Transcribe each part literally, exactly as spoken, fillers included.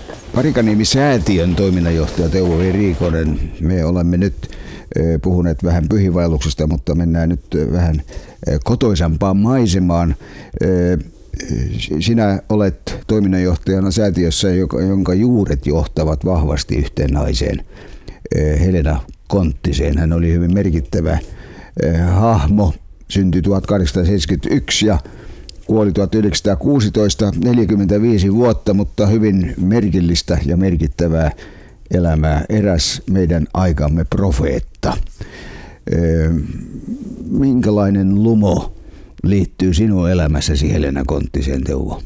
Parikaniemi-säätiön toiminnanjohtaja Teuvo V. Riikonen. Me olemme nyt puhuneet vähän pyhiinvaelluksesta, mutta mennään nyt vähän kotoisampaan maisemaan. Sinä olet toiminnanjohtajana säätiössä, jonka juuret johtavat vahvasti yhteen naiseen, Helena Konttiseen. Hän oli hyvin merkittävä hahmo, syntyi tuhatkahdeksansataaseitsemänkymmentäyksi ja kuoli tuhatyhdeksänsataakuusitoista, neljäkymmentäviisi vuotta, mutta hyvin merkillistä ja merkittävää elämää. Eräs meidän aikamme profeetta. Minkälainen lumo liittyy sinun elämässäsi Helena Konttiseen, Teuvo?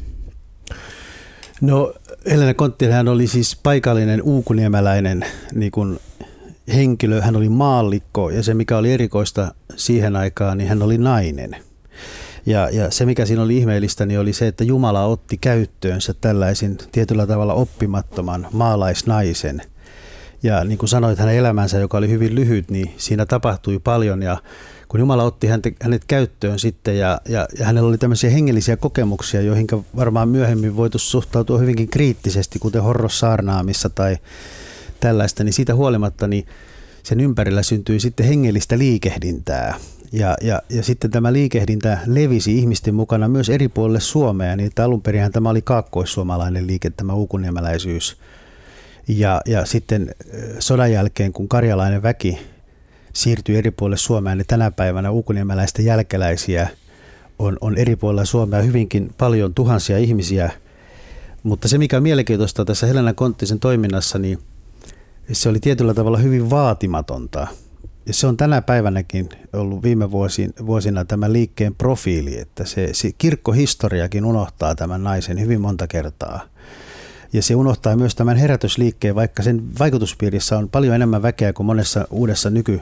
No, Helena Konttinen oli siis paikallinen uukuniemeläinen niin kuin henkilö. Hän oli maallikko ja se mikä oli erikoista siihen aikaan, niin hän oli nainen. Ja, ja se mikä siinä oli ihmeellistä, niin oli se, että Jumala otti käyttöönsä tällaisen tietyllä tavalla oppimattoman maalaisnaisen. Ja niin kuin sanoit, hänen elämänsä, joka oli hyvin lyhyt, niin siinä tapahtui paljon ja kun Jumala otti hänet käyttöön sitten ja, ja, ja hänellä oli tämmöisiä hengellisiä kokemuksia, joihin varmaan myöhemmin voitu suhtautua hyvinkin kriittisesti, kuten horrossaarnaamissa tai tällaista, niin siitä huolimatta niin sen ympärillä syntyi sitten hengellistä liikehdintää. Ja, ja, ja sitten tämä liikehdintä levisi ihmisten mukana myös eri puolille Suomea, niin että alun perinhän tämä oli kaakkoissuomalainen liike, tämä uukuniemeläisyys. Ja, ja sitten sodan jälkeen, kun karjalainen väki siirtyi eri puolille Suomea, niin tänä päivänä uukuniemeläisten jälkeläisiä on, on eri puolilla Suomea hyvinkin paljon, tuhansia ihmisiä. Mutta se, mikä on mielenkiintoista tässä Helena Konttisen toiminnassa, niin se oli tietyllä tavalla hyvin vaatimatonta. Ja se on tänä päivänäkin ollut viime vuosina, vuosina tämän liikkeen profiili, että se, se kirkkohistoriakin unohtaa tämän naisen hyvin monta kertaa. Ja se unohtaa myös tämän herätysliikkeen, vaikka sen vaikutuspiirissä on paljon enemmän väkeä kuin monessa uudessa nyky,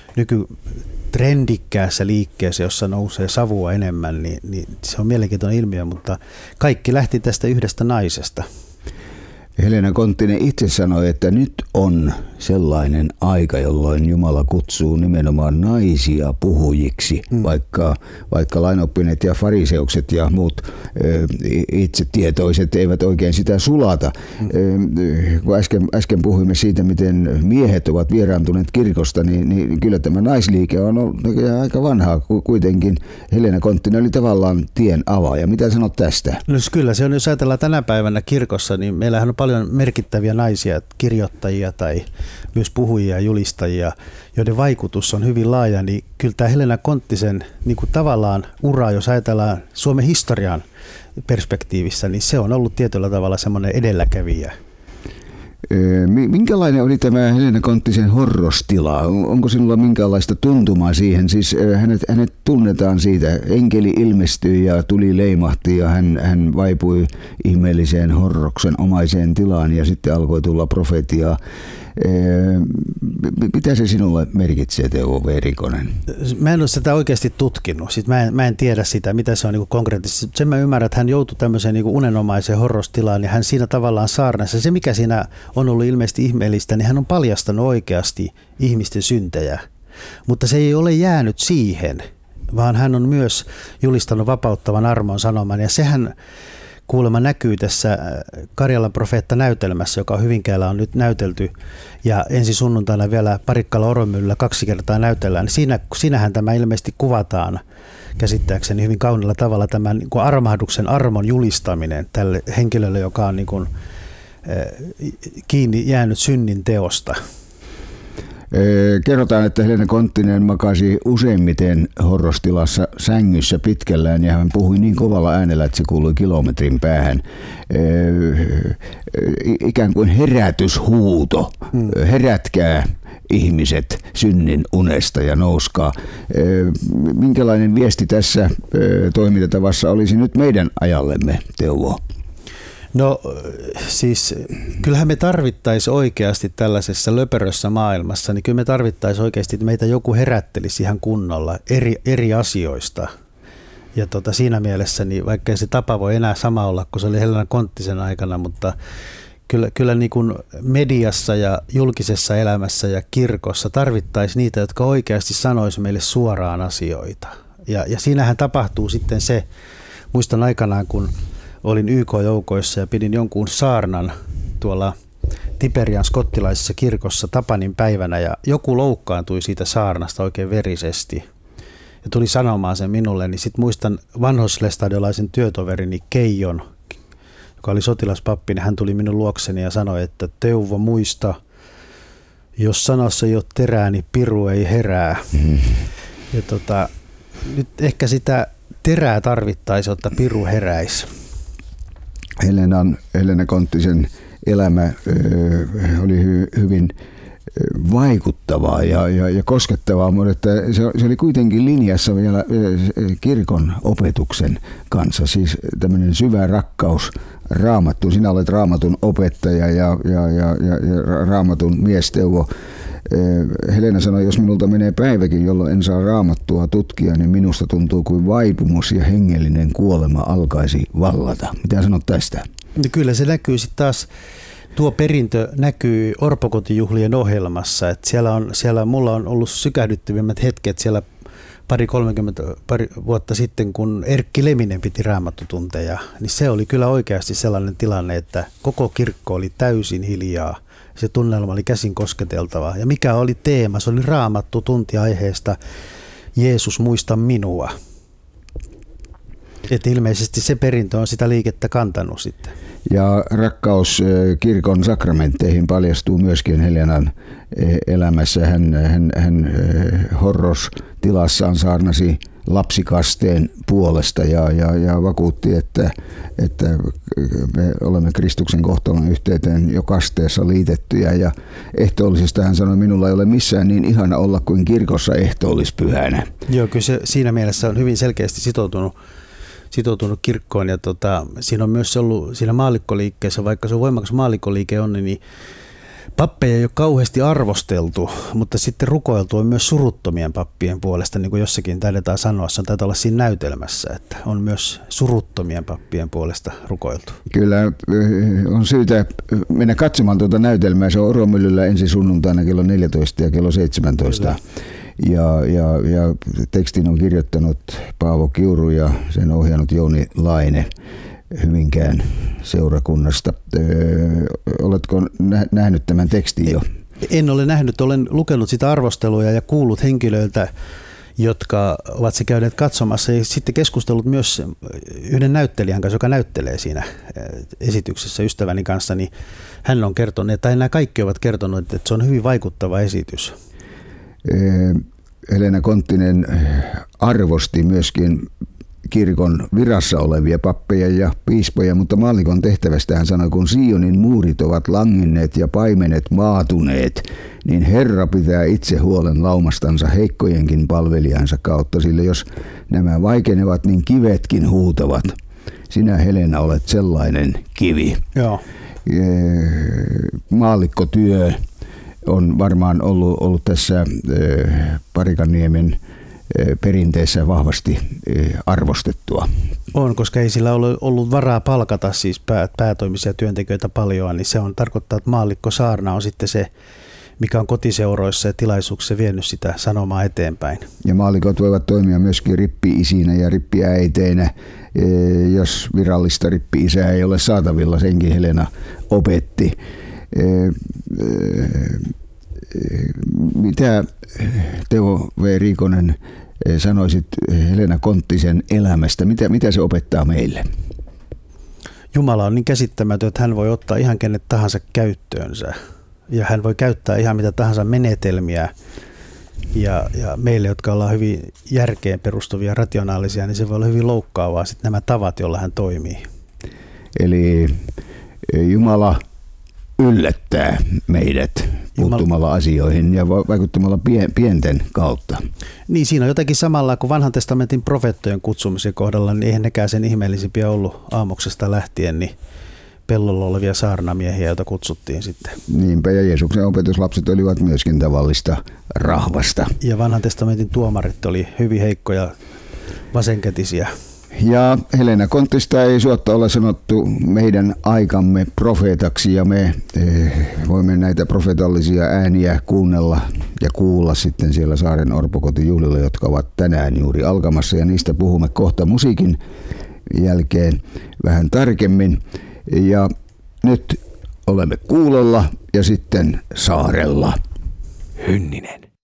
nykytrendikkäässä liikkeessä, jossa nousee savua enemmän, niin, niin se on mielenkiintoinen ilmiö, mutta kaikki lähti tästä yhdestä naisesta. Helena Konttinen itse sanoi, että nyt on sellainen aika, jolloin Jumala kutsuu nimenomaan naisia puhujiksi, mm. vaikka, vaikka lainoppineet ja fariseukset ja muut ö, itsetietoiset eivät oikein sitä sulata. Mm. Ö, kun äsken, äsken puhuimme siitä, miten miehet ovat vieraantuneet kirkosta, niin, niin kyllä tämä naisliike on ollut aika vanhaa kuitenkin. Helena Konttinen oli tavallaan tien avaaja. Mitä sanot tästä? No kyllä, se on, jos ajatellaan tänä päivänä kirkossa, niin meillähän on paljon merkittäviä naisia, kirjoittajia tai myös puhujia ja julistajia, joiden vaikutus on hyvin laaja, niin kyllä tämä Helena Konttisen niin kuin tavallaan ura, jos ajatellaan Suomen historian perspektiivissä, niin se on ollut tietyllä tavalla semmoinen edelläkävijä. Minkälainen oli tämä Helena Konttisen horrostila? Onko sinulla minkälaista tuntumaa siihen? Siis hänet, hänet tunnetaan siitä. Enkeli ilmestyi ja tuli leimahti ja hän, hän vaipui ihmeelliseen horroksen omaiseen tilaan ja sitten alkoi tulla profetiaa. Mitä se sinulle merkitsee, Teuvo V. Riikonen? Mä en ole sitä oikeasti tutkinut. Sitten mä, en, mä en tiedä sitä, mitä se on niin konkreettisesti. Sen mä ymmärrän, että hän joutui tämmöiseen niin unenomaiseen horrostilaan ja hän siinä tavallaan saarnassa. Se, mikä siinä on ollut ilmeisesti ihmeellistä, niin hän on paljastanut oikeasti ihmisten syntejä. Mutta se ei ole jäänyt siihen, vaan hän on myös julistanut vapauttavan armon sanoman ja sehän kuulemma näkyy tässä Karjalan profeetta-näytelmässä, joka Hyvinkäällä on nyt näytelty, ja ensi sunnuntaina vielä Parikkala-Oromyllyllä kaksi kertaa näytellään. Siinä, siinähän tämä ilmeisesti kuvataan käsittääkseni hyvin kauniilla tavalla tämän niin kuin armahduksen armon julistaminen tälle henkilölle, joka on niin kuin, eh, kiinni jäänyt synnin teosta. Kerrotaan, että Helena Konttinen makasi useimmiten horrostilassa sängyssä pitkällään ja hän puhui niin kovalla äänellä, että se kuului kilometrin päähän. Ikään kuin herätyshuuto. Herätkää ihmiset synnin unesta ja nouskaa. Minkälainen viesti tässä toimintatavassa olisi nyt meidän ajallemme, Teuvo? No siis kyllähän me tarvittaisiin oikeasti tällaisessa löperössä maailmassa, niin kyllä me tarvittaisiin oikeasti, että meitä joku herättelisi ihan kunnolla eri, eri asioista. Ja tota, siinä mielessä, niin vaikka se tapa voi enää sama olla kuin se oli Helena Konttisen aikana, mutta kyllä, kyllä niin kuin mediassa ja julkisessa elämässä ja kirkossa tarvittaisiin niitä, jotka oikeasti sanoisi meille suoraan asioita. Ja, ja siinähän tapahtuu sitten se, muistan aikanaan kun olin Y K-joukoissa ja pidin jonkun saarnan tuolla Tiberian skottilaisessa kirkossa Tapanin päivänä ja joku loukkaantui siitä saarnasta oikein verisesti ja tuli sanomaan sen minulle, niin sitten muistan vanhoslestadiolaisen työtoverini Keijon, joka oli sotilaspappi, niin hän tuli minun luokseni ja sanoi, että Teuvo, muista, jos sanassa ei ole terää, niin piru ei herää. Mm. Ja tota, nyt ehkä sitä terää tarvittaisi, jotta piru heräisi. Helenan, Helena Konttisen elämä ö, oli hy, hyvin vaikuttavaa ja, ja, ja koskettavaa, mutta se, se oli kuitenkin linjassa vielä kirkon opetuksen kanssa, siis tämmöinen syvä rakkaus Raamattuun. Sinä olet Raamatun opettaja ja, ja, ja, ja Raamatun mies Teuvo. Helena sanoi, jos minulta menee päiväkin, jolloin en saa Raamattua tutkia, niin minusta tuntuu kuin vaipumus ja hengellinen kuolema alkaisi vallata. Mitä sanot tästä? No kyllä se näkyy sitten taas, tuo perintö näkyy orpokotijuhlien ohjelmassa. Että siellä, on, siellä mulla on ollut sykähdyttävimmät hetket siellä pari kolmekymmentä pari vuotta sitten, kun Erkki Leminen piti raamattutunteja, niin se oli kyllä oikeasti sellainen tilanne, että koko kirkko oli täysin hiljaa. Se tunnelma oli käsin kosketeltava. Ja mikä oli teema? Se oli raamattu tunti aiheesta Jeesus, muista minua. Että ilmeisesti se perintö on sitä liikettä kantanut sitten. Ja rakkaus kirkon sakramentteihin paljastuu myöskin Helenan elämässä. Hän, hän, hän horros-tilassaan saarnasi lapsikasteen puolesta ja, ja, ja vakuutti, että, että me olemme Kristuksen kohtalon yhteyteen jo kasteessa liitettyjä. Ja ehtoollisesta hän sanoi, minulla ei ole missään niin ihana olla kuin kirkossa ehtoollispyhänä. Joo, kyllä se siinä mielessä on hyvin selkeästi sitoutunut sitoutunut kirkkoon ja tota, siinä on myös ollut siinä maallikkoliikkeessä, vaikka se on voimakas maallikkoliike on, niin pappeja ei ole kauheasti arvosteltu, mutta sitten rukoiltu on myös suruttomien pappien puolesta, niin kuin jossakin taidetaan sanoa, se taitaa olla siinä näytelmässä, että on myös suruttomien pappien puolesta rukoiltu. Kyllä on syytä mennä katsomaan tuota näytelmää, se on Oromyllyllä ensi sunnuntaina kello neljätoista ja kello seitsemäntoista. Kyllä. Ja, ja, ja tekstin on kirjoittanut Paavo Kiuru ja sen ohjannut Jouni Laine Hyvinkään seurakunnasta. Öö, oletko nähnyt tämän tekstin jo? En ole nähnyt, olen lukenut sitä arvosteluja ja kuullut henkilöiltä, jotka ovat se käyneet katsomassa ja sitten keskustellut myös yhden näyttelijän kanssa, joka näyttelee siinä esityksessä ystäväni kanssa, niin hän on kertonut, tai nämä kaikki ovat kertoneet, että se on hyvin vaikuttava esitys. Helena Konttinen arvosti myöskin kirkon virassa olevia pappeja ja piispoja, mutta maallikon tehtävästä hän sanoi, kun Sionin muurit ovat langenneet ja paimenet maatuneet, niin Herra pitää itse huolen laumastansa heikkojenkin palvelijansa kautta, sillä jos nämä vaikenevat, niin kivetkin huutavat. Sinä, Helena, olet sellainen kivi. Joo. Maallikkotyö on varmaan ollut, ollut tässä Parikanniemen perinteessä vahvasti arvostettua. On, koska ei sillä ole ollut varaa palkata siis pää, päätoimisia työntekijöitä paljon, niin se on tarkoittaa, että maallikkosaarna on sitten se, mikä on kotiseuroissa ja tilaisuuksissa vienyt sitä sanomaa eteenpäin. Ja maallikot voivat toimia myöskin rippi-isinä ja rippiäiteinä, jos virallista rippi-isää ei ole saatavilla, senkin Helena opetti. Mitä Teuvo V. Riikonen sanoisit Helena Konttisen elämästä? Mitä, mitä se opettaa meille? Jumala on niin käsittämätön, että hän voi ottaa ihan kenet tahansa käyttöönsä. Ja hän voi käyttää ihan mitä tahansa menetelmiä. Ja, ja meille, jotka ollaan hyvin järkeen perustuvia, rationaalisia, niin se voi olla hyvin loukkaavaa sitten nämä tavat, joilla hän toimii. Eli Jumala yllättää meidät puuttumalla asioihin ja vaikuttamalla pienten kautta. Niin, siinä on jotakin samalla kuin vanhan testamentin profeettojen kutsumisen kohdalla, niin eihän nekään sen ihmeellisimpiä ollut aamuksesta lähtien, niin pellolla olevia saarnamiehiä, joita kutsuttiin sitten. Niinpä, ja Jeesuksen opetuslapset olivat myöskin tavallista rahvasta. Ja vanhan testamentin tuomarit oli hyvin heikkoja vasenkätisiä. Ja Helena Konttista ei suotta ole sanottu meidän aikamme profeetaksi, ja me eh, voimme näitä profeetallisia ääniä kuunnella ja kuulla sitten siellä Saaren orpokotijuhlilla, jotka ovat tänään juuri alkamassa, ja niistä puhumme kohta musiikin jälkeen vähän tarkemmin. Ja nyt olemme kuulolla ja sitten saarella. Hynninen.